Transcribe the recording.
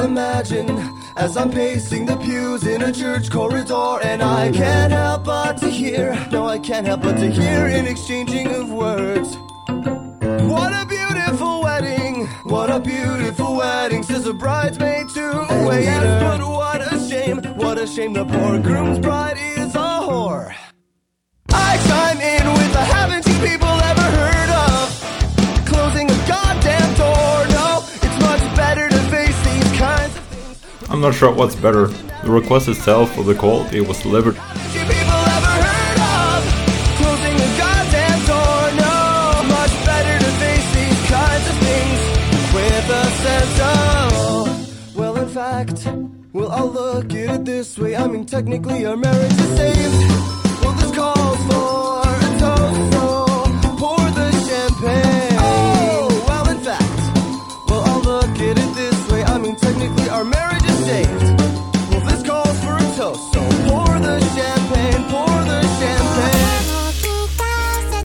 imagine as I'm pacing the pews in a church corridor, and I can't help but to hear, no, I can't help but to hear an exchanging of words. What a beautiful wedding, what a beautiful wedding, says a bridesmaid to a waiter. Yes, but what a shame, the poor groom's bride is a whore. I chime in with a haven't you people ever heard of closing a goddamn door? No, it's much better to face these kinds of things. I'm not sure what's better, the request itself or the quality it was delivered. Haven't you people ever heard of closing a goddamn door? No, much better to face these kinds of things with a sense of, well, in fact, well, I'll look at it this way. I mean, technically our marriage is saved. Well, this calls for a toast, so pour the champagne.